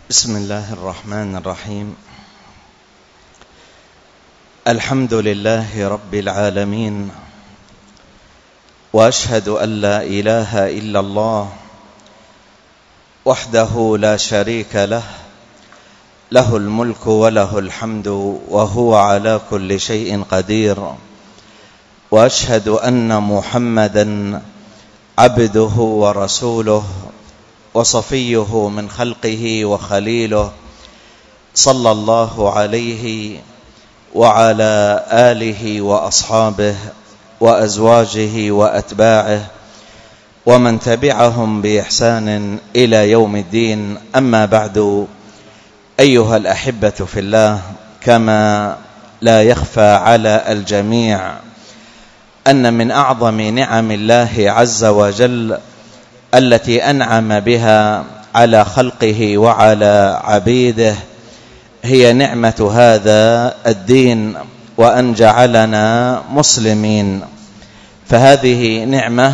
بسم الله الرحمن الرحيم. الحمد لله رب العالمين، وأشهد أن لا إله إلا الله وحده لا شريك له، له الملك وله الحمد وهو على كل شيء قدير. وأشهد أن محمدا عبده ورسوله وصفيه من خلقه وخليله، صلى الله عليه وعلى آله وأصحابه وأزواجه وأتباعه ومن تبعهم بإحسان إلى يوم الدين. أما بعد، أيها الأحبة في الله، كما لا يخفى على الجميع أن من أعظم نعم الله عز وجل التي أنعم بها على خلقه وعلى عبيده هي نعمة هذا الدين، وأن جعلنا مسلمين. فهذه نعمة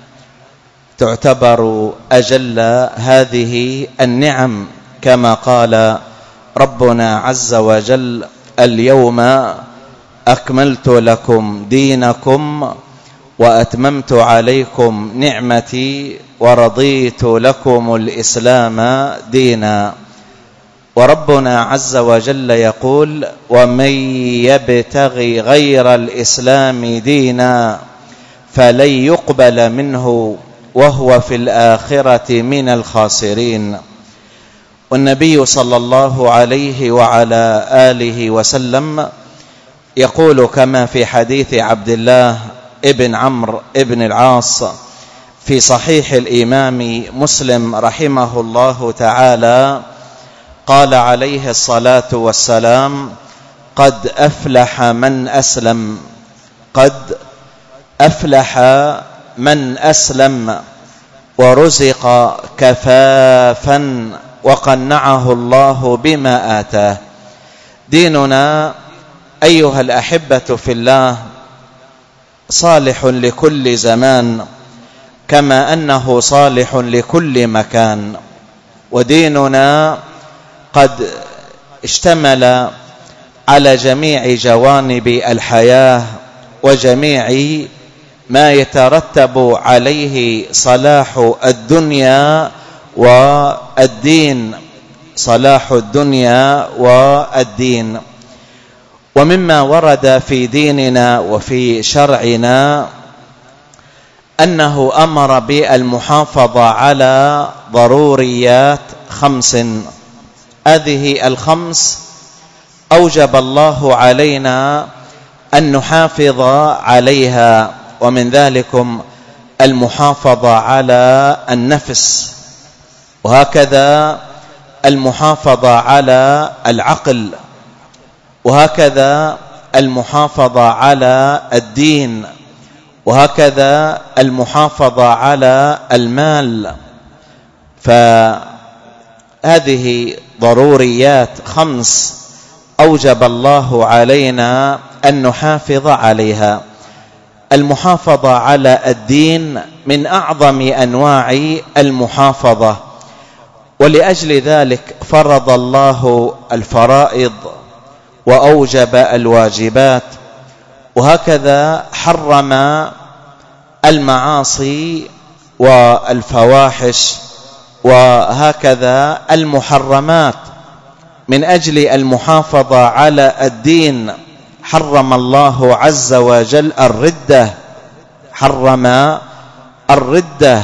تعتبر أجل هذه النعم، كما قال ربنا عز وجل: اليوم أكملت لكم دينكم وأتممت عليكم نعمتي ورضيت لكم الإسلام دينا. وربنا عز وجل يقول: ومن يبتغي غير الإسلام دينا فلن يقبل منه وهو في الآخرة من الخاسرين. والنبي صلى الله عليه وعلى آله وسلم يقول كما في حديث عبد الله ابن عمرو ابن العاص في صحيح الإمام مسلم رحمه الله تعالى، قال عليه الصلاة والسلام: قد أفلح من أسلم، قد أفلح من أسلم ورزق كفافا وقنعه الله بما آتاه. ديننا أيها الأحبة في الله صالح لكل زمان، كما أنه صالح لكل مكان. وديننا قد اشتمل على جميع جوانب الحياة وجميع ما يترتب عليه صلاح الدنيا والدين، صلاح الدنيا والدين. ومما ورد في ديننا وفي شرعنا أنه أمر بالمحافظة على ضروريات 5. هذه 5 أوجب الله علينا أن نحافظ عليها، ومن ذلكم المحافظة على النفس، وهكذا المحافظة على العقل، وهكذا المحافظة على الدين، وهكذا المحافظة على المال. فهذه ضروريات 5 أوجب الله علينا أن نحافظ عليها. المحافظة على الدين من أعظم أنواع المحافظة، ولأجل ذلك فرض الله الفرائض وأوجب الواجبات، وهكذا حرم المعاصي والفواحش، وهكذا المحرمات. من أجل المحافظة على الدين حرم الله عز وجل الردة، حرم الردة،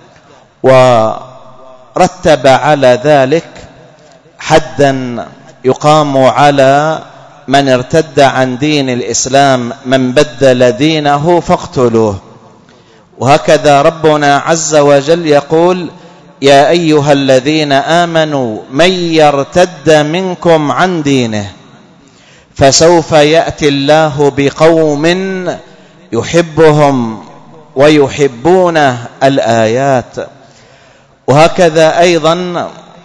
ورتب على ذلك حدا يقام على من ارتد عن دين الإسلام: من بدل دينه فاقتلوه. وهكذا ربنا عز وجل يقول: يا أيها الذين آمنوا من يرتد منكم عن دينه فسوف يأتي الله بقوم يحبهم ويحبونه. الآيات. وهكذا أيضا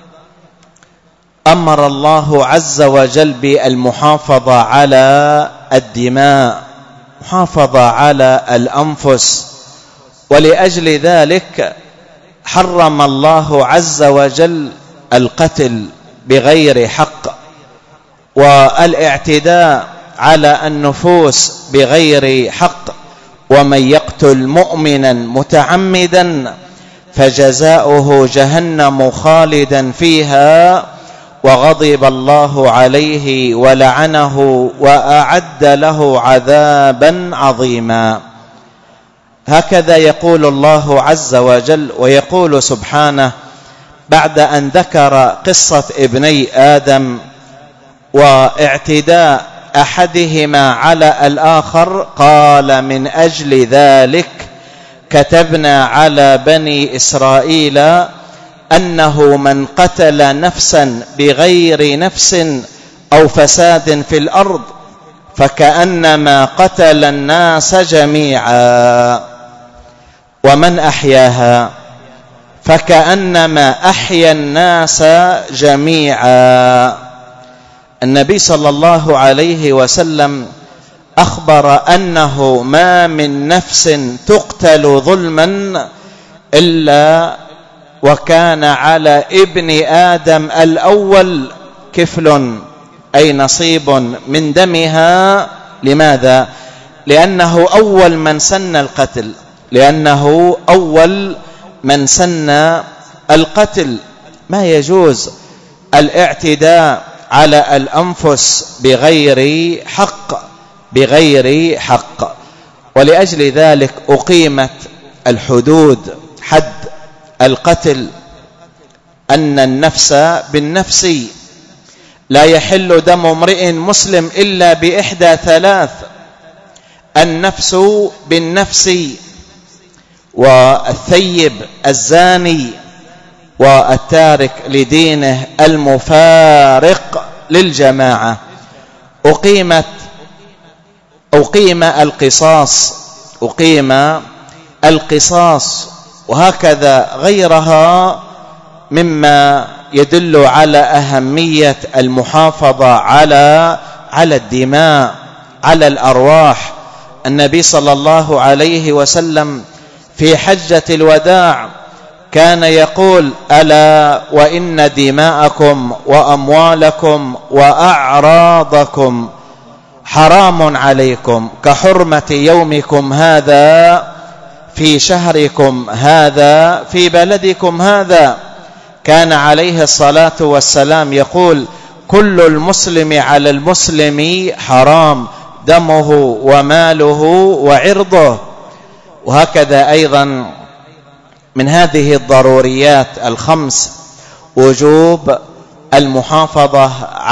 أمر الله عز وجل بالمحافظة على الدماء، محافظة على الأنفس، ولأجل ذلك حرم الله عز وجل القتل بغير حق، والاعتداء على النفوس بغير حق. ومن يقتل مؤمنا متعمدا فجزاؤه جهنم خالدا فيها وغضب الله عليه ولعنه وأعد له عذابا عظيما. هكذا يقول الله عز وجل. ويقول سبحانه بعد أن ذكر قصة ابني آدم واعتداء أحدهما على الآخر، قال: من أجل ذلك كتبنا على بني إسرائيل أنه من قتل نفسا بغير نفس أو فساد في الأرض فكأنما قتل الناس جميعا، ومن أحياها فكأنما أحيا الناس جميعا. النبي صلى الله عليه وسلم أخبر أنه ما من نفس تقتل ظلما إلا وكان على ابن آدم الأول كفل، أي نصيب من دمها. لماذا؟ لأنه أول من سن القتل، لأنه أول من سن القتل. ما يجوز الاعتداء على الأنفس بغير حق، بغير حق. ولأجل ذلك أقيمت الحدود، حد القتل، أن النفس بالنفس، لا يحل دم امرئ مسلم إلا بإحدى ثلاث: النفس بالنفس، والثيب الزاني، والتارك لدينه المفارق للجماعة. أقيم القصاص، وهكذا غيرها مما يدل على أهمية المحافظة على الدماء، على الأرواح. النبي صلى الله عليه وسلم في حجة الوداع كان يقول: ألا وإن دماءكم وأموالكم وأعراضكم حرام عليكم كحرمة يومكم هذا في شهركم هذا في بلدكم هذا. كان عليه الصلاة والسلام يقول: كل المسلم على المسلم حرام، دمه وماله وعرضه. وهكذا أيضا من هذه الضروريات الخمس وجوب المحافظة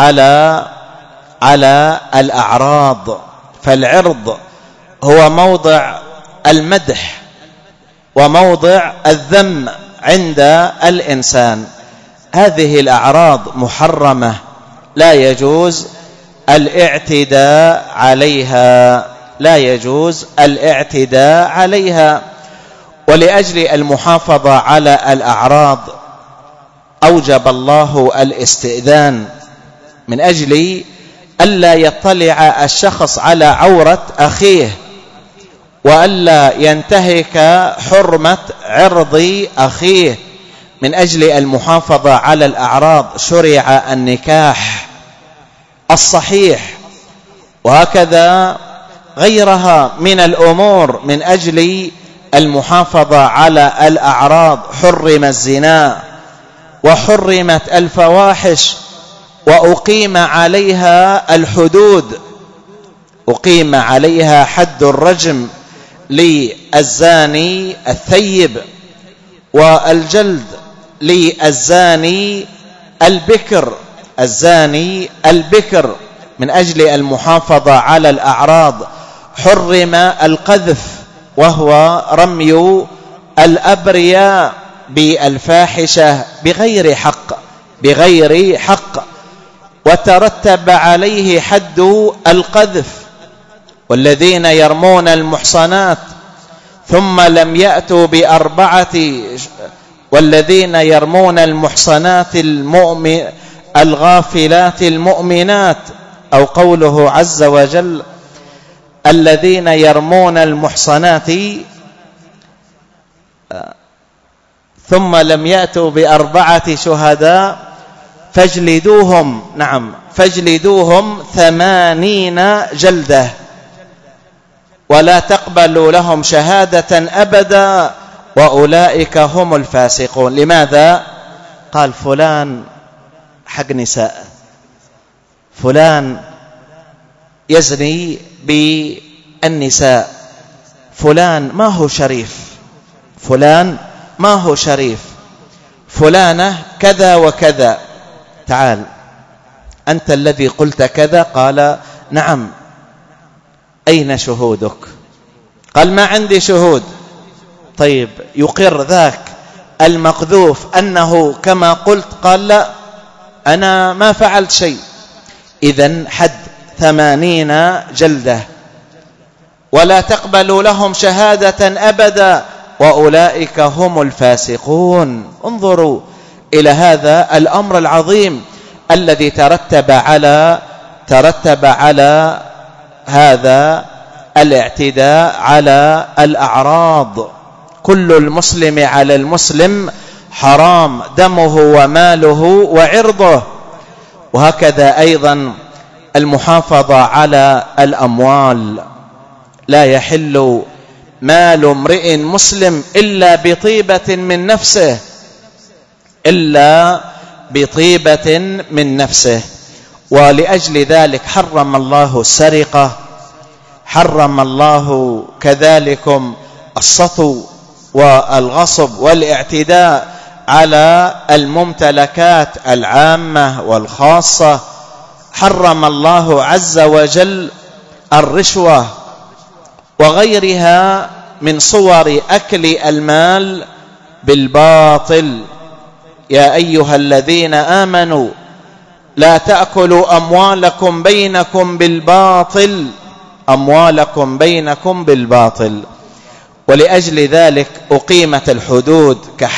على الأعراض. فالعرض هو موضع المدح وموضع الذم عند الإنسان. هذه الأعراض محرمة، لا يجوز الاعتداء عليها، لا يجوز الاعتداء عليها. ولأجل المحافظة على الأعراض أوجب الله الاستئذان، من أجل ألا يطلع الشخص على عورة أخيه، وألا ينتهك حرمة عرض أخيه. من أجل المحافظة على الأعراض شرع النكاح الصحيح، وهكذا غيرها من الأمور. من أجل المحافظة على الأعراض حرم الزنا وحرمت الفواحش، وأقيم عليها الحدود، أقيم عليها حد الرجم للزاني الثيب، والجلد للزاني البكر، الزاني البكر. من أجل المحافظة على الأعراض حرم القذف، وهو رمي الأبرياء بالفاحشة بغير حق، وترتب عليه حد القذف. والذين يرمون المحصنات ثم لم يأتوا والذين يرمون المحصنات الغافلات المؤمنات، أو قوله عز وجل: الذين يرمون المحصنات ثم لم يأتوا ب4 شهداء فاجلدوهم، نعم، فاجلدوهم 80 جلدة ولا تقبلوا لهم شهادة أبدا وأولئك هم الفاسقون. لماذا؟ قال فلان حق نساء، فلان يزني بالنساء، فلان ما هو شريف، فلان ما هو شريف، فلانة كذا وكذا. تعال أنت الذي قلت كذا. قال نعم. أين شهودك؟ قال ما عندي شهود. طيب يقر ذاك المقذوف أنه كما قلت؟ قال لا، أنا ما فعلت شيء. إذن حد 80 جلدة ولا تقبلوا لهم شهادة أبدا وأولئك هم الفاسقون. انظروا إلى هذا الأمر العظيم الذي ترتب على هذا الاعتداء على الأعراض. كل المسلم على المسلم حرام دمه وماله وعرضه. وهكذا أيضا المحافظة على الأموال. لا يحل مال امرئ مسلم إلا بطيبة من نفسه، إلا بطيبة من نفسه. ولأجل ذلك حرم الله السرقة، حرم الله كذلكم السطو والغصب والاعتداء على الممتلكات العامة والخاصة. حرم الله عز وجل الرشوة وغيرها من صور أكل المال بالباطل. يا أيها الذين آمنوا لا تأكلوا أموالكم بينكم بالباطل، أموالكم بينكم بالباطل. ولأجل ذلك أقيمت الحدود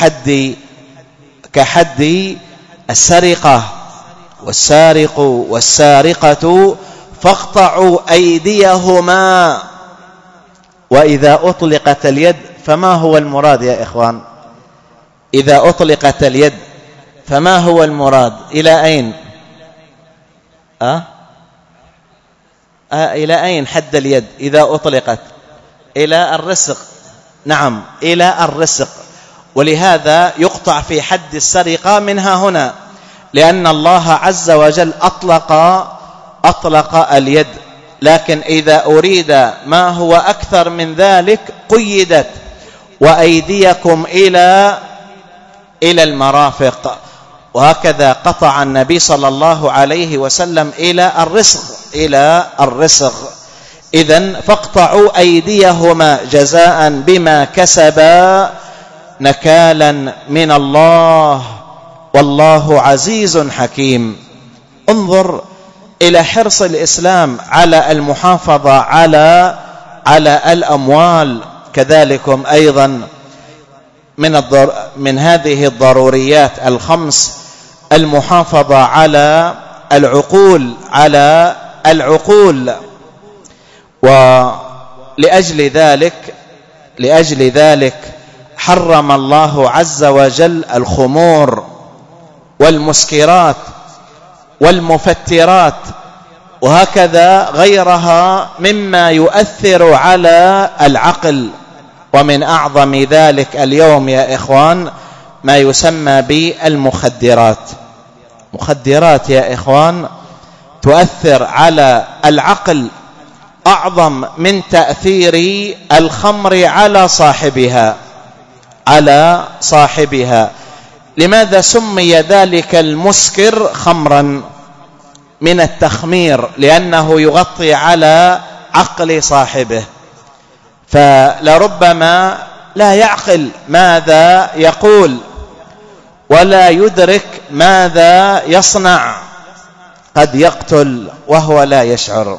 كحد السرقة. والسارق والسارقة فاقطعوا أيديهما. وإذا أطلقت اليد فما هو المراد يا إخوان؟ إذا أطلقت اليد فما هو المراد؟ إلى أين؟ إلى أين حد اليد إذا أطلقت؟ إلى الرسق. نعم، إلى الرسق. ولهذا يقطع في حد السرقة منها هنا، لأن الله عز وجل أطلق اليد. لكن إذا أريد ما هو أكثر من ذلك قيدت: وأيديكم إلى المرافق. وهكذا قطع النبي صلى الله عليه وسلم إلى الرسغ. إذن فاقطعوا أيديهما جزاء بما كسبا نكالا من الله والله عزيز حكيم. انظر إلى حرص الإسلام على المحافظة على الأموال. كذلكم أيضا من هذه الضروريات الخمس المحافظة على العقول. ولأجل ذلك حرم الله عز وجل الخمور والمسكرات والمفترات وهكذا غيرها مما يؤثر على العقل. ومن أعظم ذلك اليوم يا إخوان ما يسمى بالمخدرات. مخدرات يا إخوان تؤثر على العقل أعظم من تأثير الخمر على صاحبها. لماذا سمي ذلك المسكر خمرا؟ من التخمير، لأنه يغطي على عقل صاحبه، فلربما لا يعقل ماذا يقول ولا يدرك ماذا يصنع. قد يقتل وهو لا يشعر،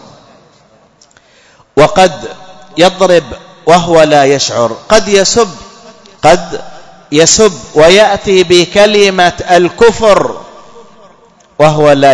وقد يضرب وهو لا يشعر، قد يسب ويأتي بكلمة الكفر وهو لا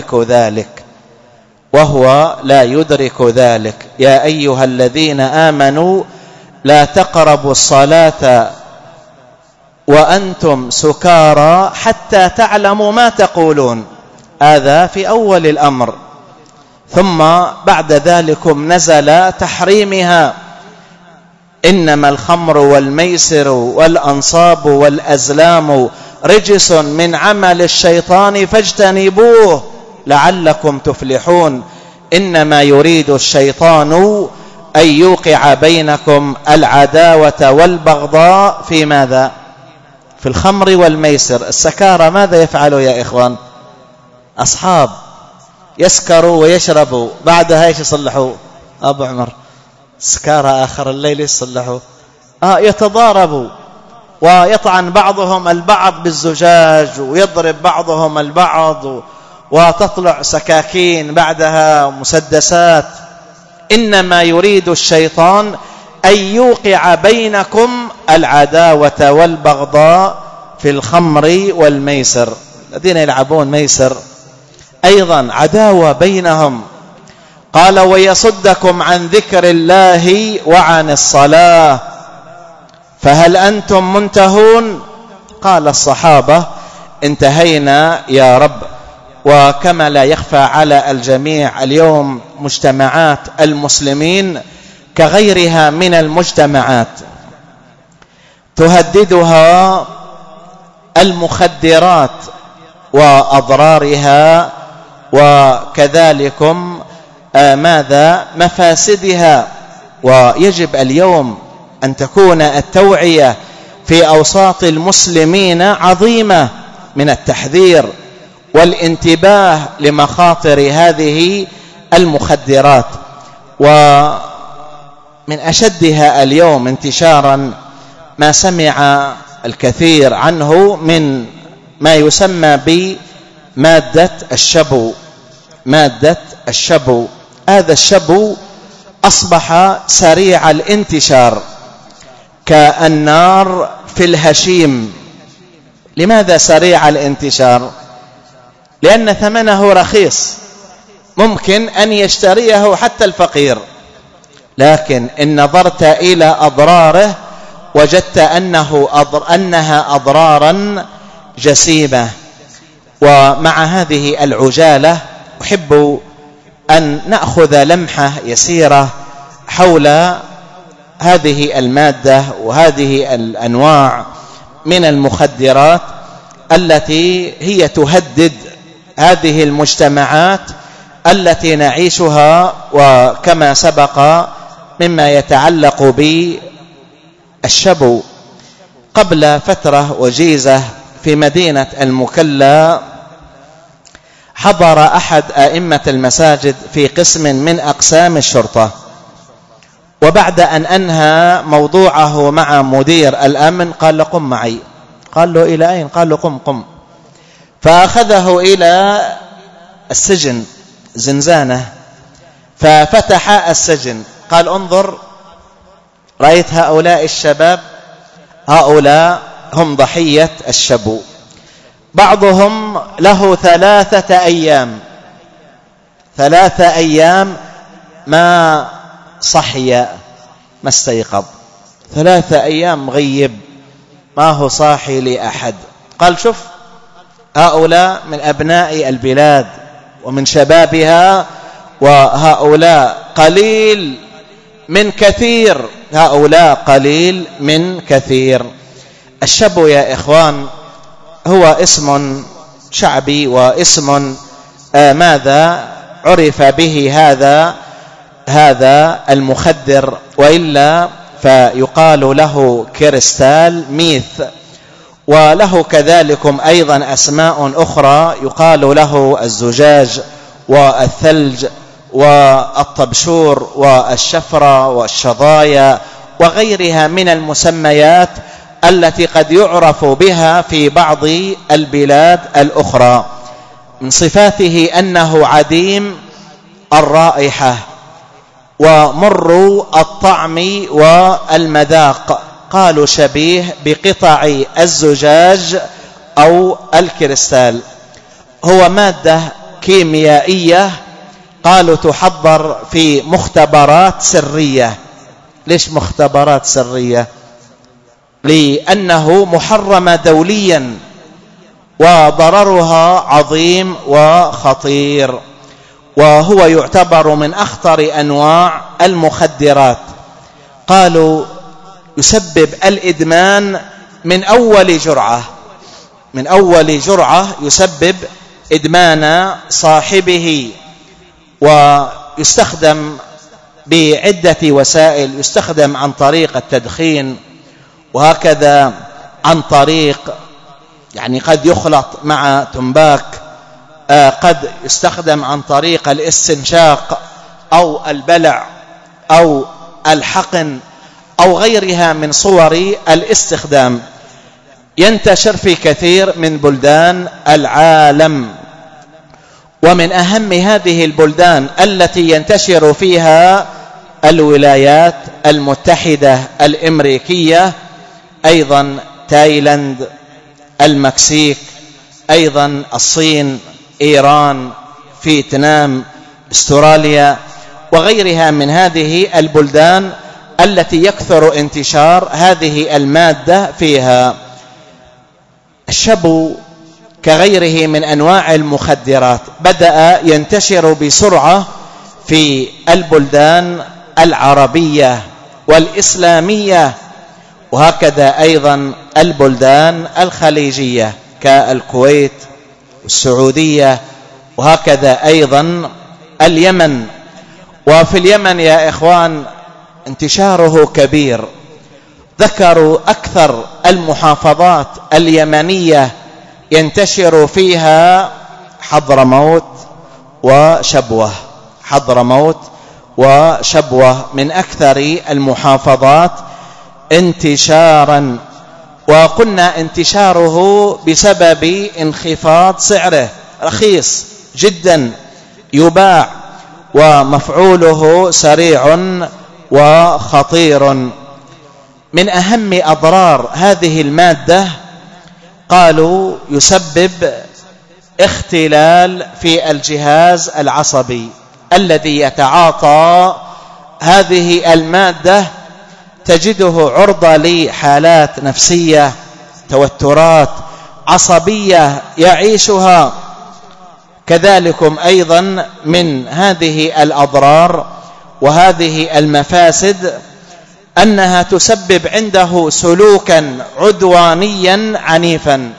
يدرك ذلك. يا أيها الذين آمنوا لا تقربوا الصلاة وأنتم سكارى حتى تعلموا ما تقولون. هذا في أول الأمر. ثم بعد ذلكم نزل تحريمها: إنما الخمر والميسر والأنصاب والأزلام رجس من عمل الشيطان فاجتنبوه لعلكم تفلحون. إنما يريد الشيطان أن يوقع بينكم العداوة والبغضاء في ماذا؟ في الخمر والميسر. السكارى ماذا يفعلوا يا إخوان؟ أصحاب يسكروا ويشربوا، بعدها ايش يصلحوا؟ أبو عمر سكارى آخر الليل يصلحوا، يتضاربوا ويطعن بعضهم البعض بالزجاج ويضرب بعضهم البعض وتطلع سكاكين بعدها مسدسات. إنما يريد الشيطان أن يوقع بينكم العداوة والبغضاء في الخمر والميسر. الذين يلعبون ميسر أيضا عداوة بينهم. قال: ويصدكم عن ذكر الله وعن الصلاة فهل أنتم منتهون؟ قال الصحابة: انتهينا يا رب. وكما لا يخفى على الجميع اليوم مجتمعات المسلمين كغيرها من المجتمعات تهددها المخدرات وأضرارها، وكذلكم مفاسدها. ويجب اليوم أن تكون التوعية في أوساط المسلمين عظيمة من التحذير والانتباه لمخاطر هذه المخدرات. ومن أشدها اليوم انتشارا ما سمع الكثير عنه من ما يسمى بمادة الشبو. مادة الشبو، هذا الشبو أصبح سريع الانتشار كالنار في الهشيم. لماذا سريع الانتشار؟ لأن ثمنه رخيص، ممكن أن يشتريه حتى الفقير، لكن إن نظرت إلى أضراره وجدت أنها أضرارا جسيمة. ومع هذه العجالة أحب أن نأخذ لمحة يسيرة حول هذه المادة وهذه الأنواع من المخدرات التي هي تهدد هذه المجتمعات التي نعيشها. وكما سبق مما يتعلق بالشبو، قبل فترة وجيزة في مدينة المكلا حضر أحد أئمة المساجد في قسم من أقسام الشرطة، وبعد أن أنهى موضوعه مع مدير الأمن قال له: قم معي. قال له: إلى أين؟ قال له: قم. فأخذه إلى السجن زنزانة، ففتح السجن. قال: انظر، رأيت هؤلاء الشباب؟ هؤلاء هم ضحية الشبو. بعضهم له 3 أيام ما صحي ما استيقظ، 3 أيام مغيب ما هو صاحي لأحد. قال: شوف، هؤلاء من أبناء البلاد ومن شبابها، وهؤلاء قليل من كثير، هؤلاء قليل من كثير. الشبو يا إخوان هو اسم شعبي واسم عرف به هذا المخدر، وإلا فيقال له كريستال، ميث، وله كذلكم أيضا أسماء أخرى، يقال له الزجاج والثلج والطبشور والشفرة والشظايا وغيرها من المسميات التي قد يعرف بها في بعض البلاد الأخرى. من صفاته أنه عديم الرائحة ومر الطعم والمذاق. قالوا شبيه بقطع الزجاج أو الكريستال. هو مادة كيميائية قالوا تحضر في مختبرات سرية. ليش مختبرات سرية؟ لأنه محرم دوليا وضررها عظيم وخطير، وهو يعتبر من أخطر أنواع المخدرات. قالوا يسبب الإدمان من أول جرعة يسبب إدمان صاحبه، ويستخدم بعدة وسائل. يستخدم عن طريق التدخين، وهكذا عن طريق قد يخلط مع تنباك، قد يستخدم عن طريق الاستنشاق أو البلع أو الحقن أو غيرها من صور الاستخدام. ينتشر في كثير من بلدان العالم، ومن أهم هذه البلدان التي ينتشر فيها الولايات المتحدة الأمريكية، أيضا تايلاند، المكسيك، أيضا الصين، إيران، فيتنام، استراليا، وغيرها من هذه البلدان التي يكثر انتشار هذه المادة فيها. الشبو كغيره من أنواع المخدرات بدأ ينتشر بسرعة في البلدان العربية والإسلامية، وهكذا أيضا البلدان الخليجية كالكويت والسعودية، وهكذا أيضا اليمن. وفي اليمن يا إخوان انتشاره كبير. ذكروا أكثر المحافظات اليمنية ينتشر فيها حضرموت وشبوة من أكثر المحافظات انتشارا. وقلنا انتشاره بسبب انخفاض سعره، رخيص جدا يباع، ومفعوله سريع وخطير. من أهم أضرار هذه المادة قالوا يسبب اختلال في الجهاز العصبي. الذي يتعاطى هذه المادة تجده عرضة لحالات نفسية، توترات عصبية يعيشها. كذلكم أيضا من هذه الأضرار وهذه المفاسد أنها تسبب عنده سلوكا عدوانيا عنيفا،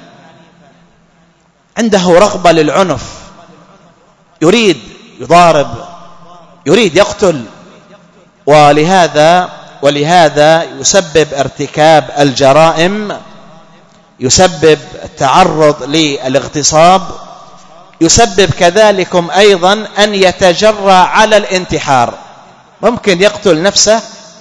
عنده رغبة للعنف، يريد يضارب، يريد يقتل. ولهذا يسبب ارتكاب الجرائم، يسبب التعرض للاغتصاب، يسبب كذلكم أيضا أن يتجرأ على الانتحار. ممكن يقتل نفسه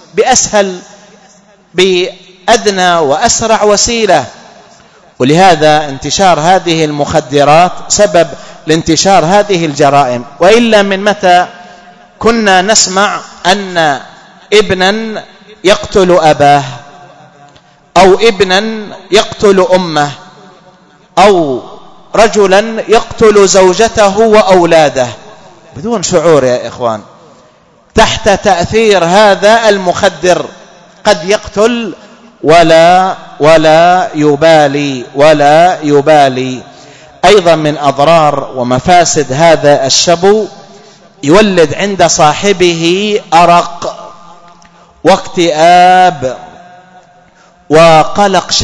بأدنى وأسرع وسيلة. ولهذا انتشار هذه المخدرات سبب لانتشار هذه الجرائم. وإلا من متى كنا نسمع أن ابنا يقتل أباه، أو ابنا يقتل أمه، أو رجلا يقتل زوجته وأولاده بدون شعور يا إخوان، تحت تأثير هذا المخدر قد يقتل ولا يبالي. أيضا من أضرار ومفاسد هذا الشبو يولد عند صاحبه أرق واكتئاب وقلق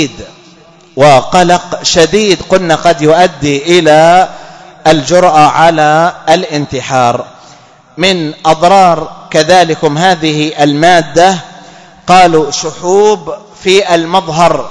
شديد، قلنا قد يؤدي إلى الجرأة على الانتحار. من أضرار كذلكم هذه المادة قالوا شحوب في المظهر،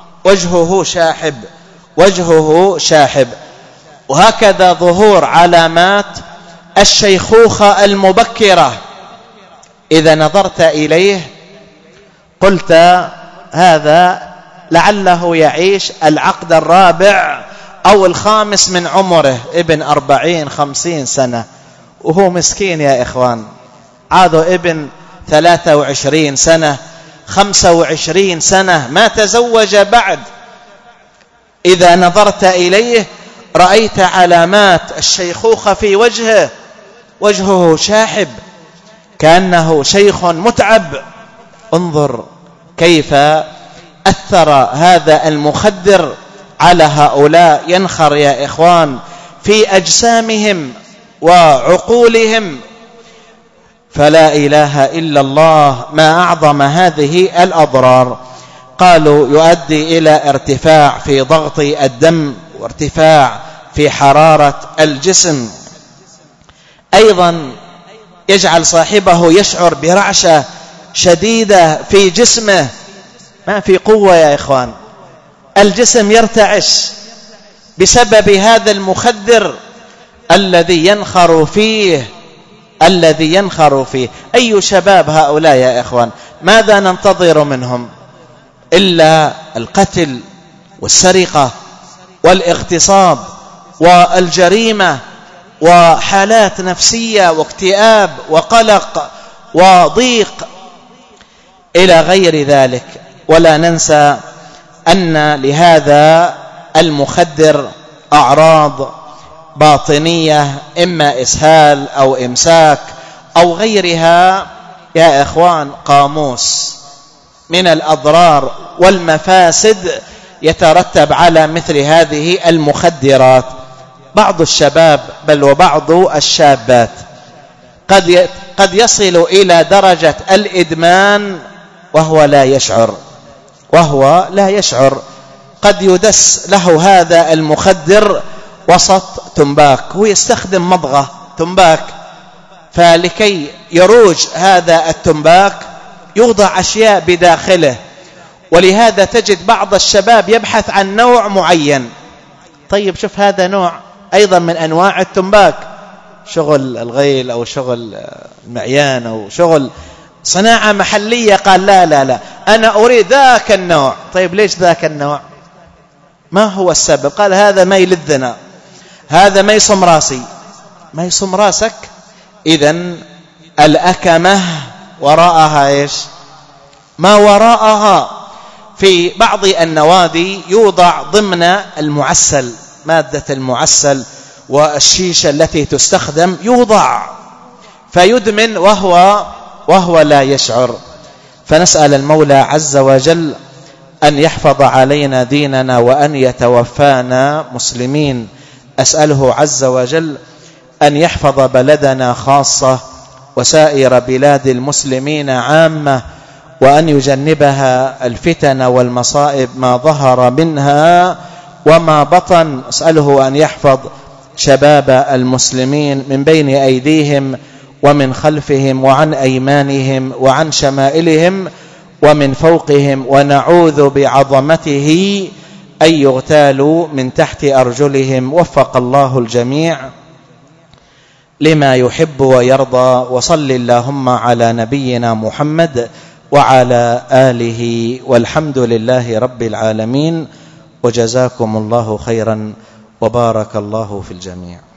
وجهه شاحب، وهكذا ظهور علامات الشيخوخة المبكرة. إذا نظرت إليه قلت هذا لعله يعيش العقد الرابع أو الخامس من عمره، ابن 40-50 سنة، وهو مسكين يا إخوان، عاده ابن 23 سنة 25 سنة ما تزوج بعد. إذا نظرت إليه رأيت علامات الشيخوخة في وجهه شاحب كأنه شيخ متعب. انظر كيف أثر هذا المخدر على هؤلاء ينخر يا إخوان في أجسامهم وعقولهم. فلا إله إلا الله، ما أعظم هذه الأضرار. قالوا يؤدي إلى ارتفاع في ضغط الدم وارتفاع في حرارة الجسم، أيضا يجعل صاحبه يشعر برعشة شديدة في جسمه، ما في قوة يا إخوان، الجسم يرتعش بسبب هذا المخدر الذي ينخر فيه أي شباب هؤلاء يا إخوان؟ ماذا ننتظر منهم إلا القتل والسرقة والاغتصاب والجريمة وحالات نفسية واكتئاب وقلق وضيق إلى غير ذلك. ولا ننسى أن لهذا المخدر أعراض باطنية، إما إسهال أو إمساك أو غيرها يا إخوان. قاموس من الأضرار والمفاسد يترتب على مثل هذه المخدرات. بعض الشباب بل وبعض الشابات قد يصل إلى درجة الإدمان وهو لا يشعر. قد يدس له هذا المخدر وسط تنباك، هو يستخدم مضغة تنباك، فلكي يروج هذا التنباك يوضع أشياء بداخله، ولهذا تجد بعض الشباب يبحث عن نوع معين. طيب شوف هذا نوع أيضا من أنواع التنباك، شغل الغيل أو شغل المعيان أو شغل صناعة محلية. قال لا أنا أريد ذاك النوع. طيب ليش ذاك النوع؟ ما هو السبب؟ قال هذا ما يلذنا، هذا ما يصم راسي. ما يصم راسك؟ إذن الأكمة وراءها إيش؟ ما وراءها. في بعض النوادي يوضع ضمن المعسل، مادة المعسل والشيشة التي تستخدم يوضع، فيدمن وهو لا يشعر. فنسأل المولى عز وجل أن يحفظ علينا ديننا وأن يتوفانا مسلمين. أسأله عز وجل أن يحفظ بلدنا خاصة وسائر بلاد المسلمين عامة، وأن يجنبها الفتن والمصائب ما ظهر منها وما بطن. أسأله أن يحفظ شباب المسلمين من بين أيديهم ومن خلفهم وعن أيمانهم وعن شمائلهم ومن فوقهم، ونعوذ بعظمته أن يغتالوا من تحت أرجلهم. وفق الله الجميع لما يحب ويرضى. وصل اللهم على نبينا محمد وعلى آله، والحمد لله رب العالمين. وجزاكم الله خيرا وبارك الله في الجميع.